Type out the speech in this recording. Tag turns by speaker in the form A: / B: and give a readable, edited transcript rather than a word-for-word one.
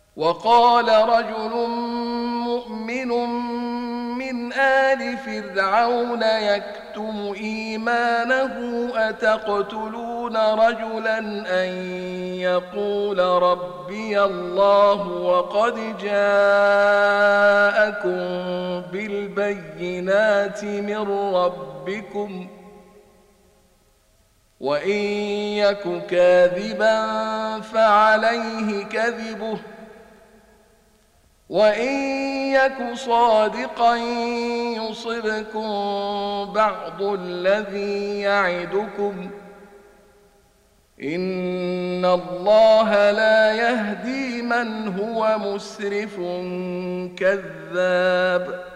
A: وقال رجل مؤمن من آل فرعون يكتم إيمانه أتقتلون رجلا أن يقول ربي الله وقد جاءكم بالبينات من ربكم وإن يك كاذبا فعليه كذبه وإن يك صادقا يصبكم بعض الذي يعدكم إن الله لا يهدي من هو مسرف كذاب